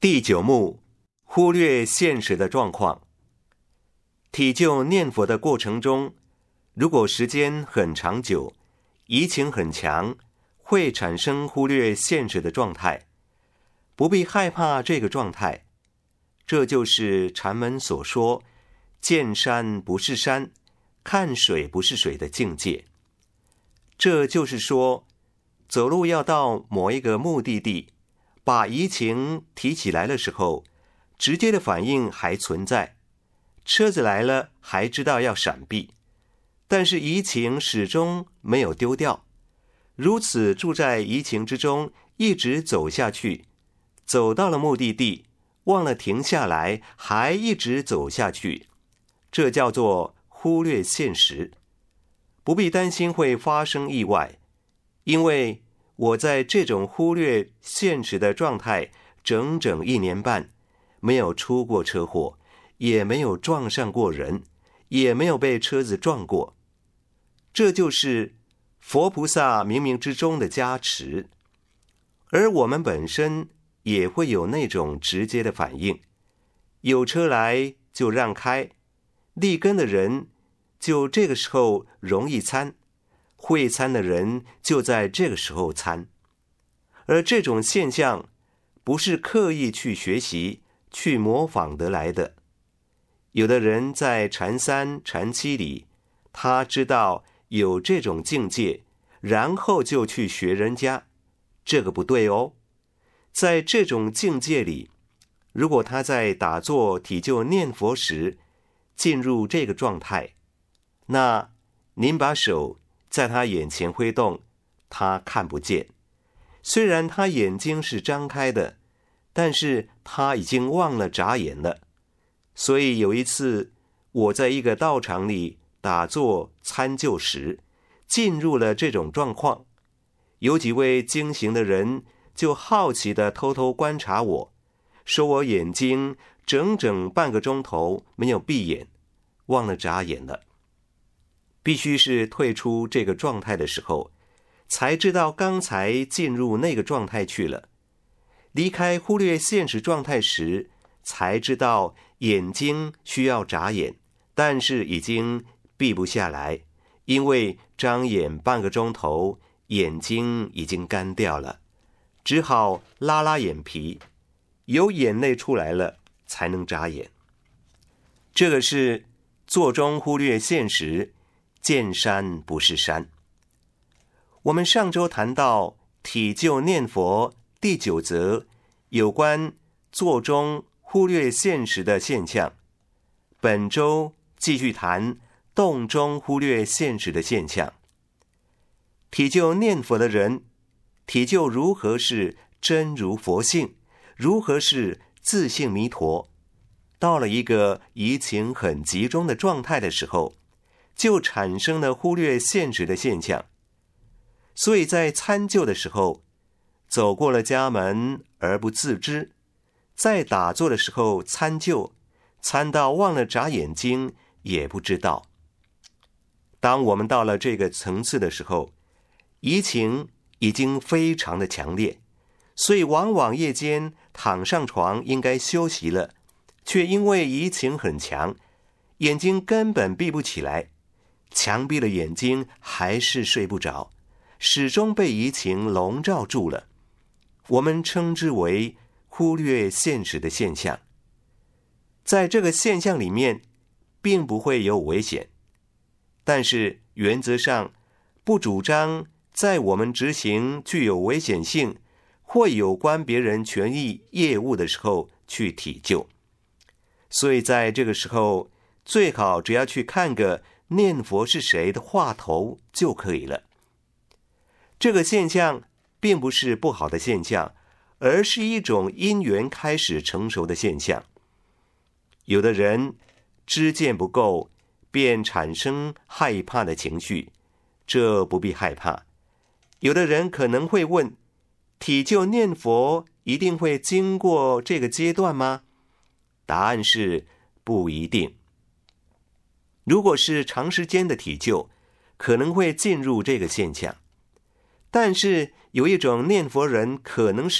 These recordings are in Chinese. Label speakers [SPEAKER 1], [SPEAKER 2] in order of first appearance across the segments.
[SPEAKER 1] 第9幕，忽略现实的状况。体就念佛的过程中，如果时间很长久，疑情很强，会产生忽略现实的状态。不必害怕这个状态，这就是禅门所说见山不是山，看水不是水的境界。这就是说，走路要到某一个目的地，把疑情提起来的时候，直接的反应还存在，车子来了还知道要闪避，但是疑情始终没有丢掉。如此住在疑情之中，一直走下去，走到了目的地，忘了停下来，还一直走下去，这叫做忽略现实。不必担心会发生意外，因为我在这种忽略现实的状态整整1年半，没有出过车祸，也没有撞上过人，也没有被车子撞过。这就是佛菩萨冥冥之中的加持。而我们本身也会有那种直接的反应，有车来就让开，立根的人就这个时候容易参，会参的人就在这个时候参。而这种现象不是刻意去学习去模仿得来的。有的人在禅3禅7里，他知道有这种境界，然后就去学人家，这个不对哦。在这种境界里，如果他在打坐体就念佛时进入这个状态，那您把手在他眼前挥动，他看不见。虽然他眼睛是张开的，但是他已经忘了眨眼了。所以有一次，我在一个道场里打坐参究时，进入了这种状况。有几位经行的人就好奇地偷偷观察我，说我眼睛整整半个钟头没有闭眼，忘了眨眼了。必须是退出这个状态的时候，才知道刚才进入那个状态去了。离开忽略现实状态时，才知道眼睛需要眨眼，但是已经闭不下来，因为张眼半个钟头，眼睛已经干掉了，只好拉拉眼皮，有眼泪出来了才能眨眼。这个是坐中忽略现实，见山不是山。我们上周谈到体就念佛第9则，有关坐中忽略现实的现象。本周继续谈动中忽略现实的现象。体就念佛的人，体就如何是真如佛性，如何是自性弥陀，到了一个疑情很集中的状态的时候，就产生了忽略现实的现象。所以在参究的时候，走过了家门而不自知，在打坐的时候参究，参到忘了眨眼睛也不知道。当我们到了这个层次的时候，疑情已经非常的强烈，所以往往夜间躺上床应该休息了，却因为疑情很强，眼睛根本闭不起来，强闭了眼睛还是睡不着，始终被疑情笼罩住了。我们称之为忽略现实的现象。在这个现象里面，并不会有危险，但是原则上不主张在我们执行具有危险性或有关别人权益业务的时候去体就。所以在这个时候，最好只要去看个念佛是谁的话头就可以了。这个现象并不是不好的现象，而是一种因缘开始成熟的现象。有的人知见不够，便产生害怕的情绪，这不必害怕。有的人可能会问，体就念佛一定会经过这个阶段吗？答案是不一定。如果是长时间的体就，可能会进入这个现象。但是有一种念佛人可能是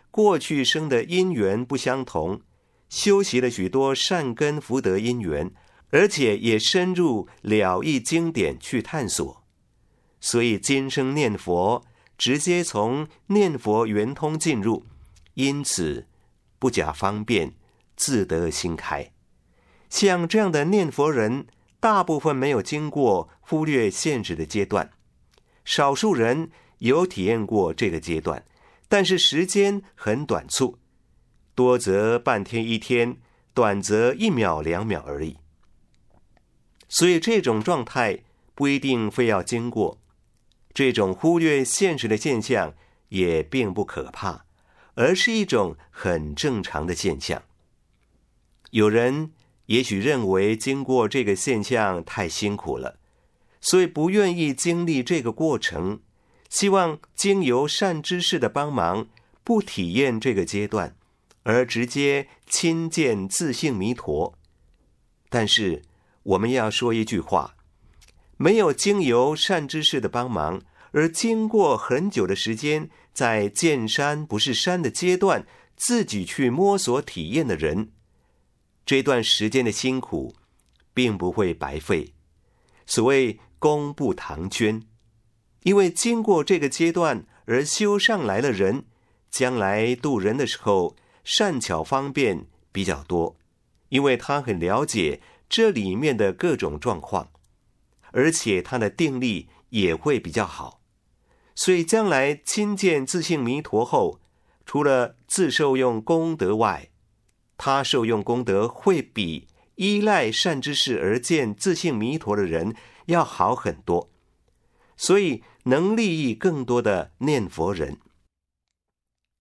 [SPEAKER 1] 过去生的因缘不相同，修习了许多善根福德因缘，而且也深入了义经典去探索，所以今生念佛直接从念佛圆通进入，因此不假方便，自得心开。像这样的念佛人，大部分没有经过忽略现实的阶段，少数人有体验过这个阶段，但是时间很短促，多则半天一天，短则1秒2秒而已。所以这种状态不一定非要经过，这种忽略现实的现象也并不可怕，而是一种很正常的现象。有人也许认为经过这个现象太辛苦了，所以不愿意经历这个过程，希望经由善知识的帮忙，不体验这个阶段，而直接亲见自性弥陀。但是我们要说一句话，没有经由善知识的帮忙，而经过很久的时间，在见山不是山的阶段，自己去摸索体验的人，这段时间的辛苦并不会白费。所谓功不唐捐，因为经过这个阶段而修上来的人，将来度人的时候善巧方便比较多，因为他很了解这里面的各种状况，而且他的定力也会比较好。所以将来亲见自性弥陀后，除了自受用功德外，他受用功德会比依赖善知识而见自性弥陀的人要好很多，所以能利益更多的念佛人。